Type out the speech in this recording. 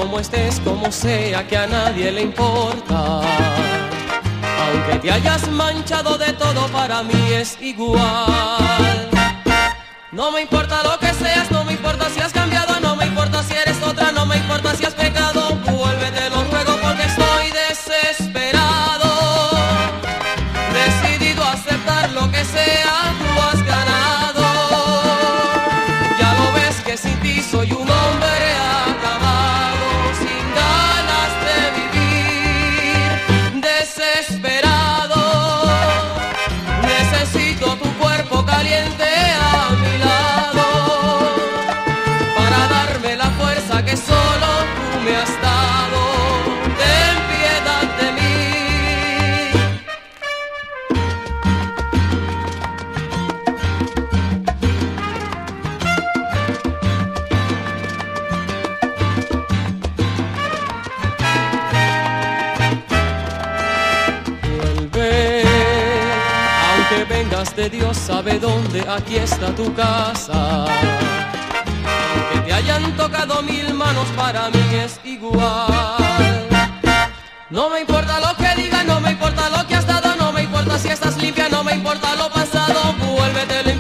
como estés, como sea, que a nadie le importa. Aunque te hayas manchado de todo, para mí es igual. No me importa lo que seas, no me importa si has cambiado, no me importa si eres otra, no me importa si has pecado. Vuélvete, lo ruego, porque estoy desesperado. Decidido a aceptar lo que sea, tú has ganado. Ya lo ves que sin ti soy un hombre acabado, sin ganas de vivir, desesperado. Necesito tu cuerpo caliente a mi lado, para darme la fuerza que solo tú me has dado. Ten piedad de mí. Vuelve, aunque vengas de Dios sabe dónde, aquí está tu casa. Aunque te hayan tocado 1000 manos, para mí es igual. No me importa lo que digan, no me importa lo que has dado, no me importa si estás limpia, no me importa lo pasado. Vuélvete.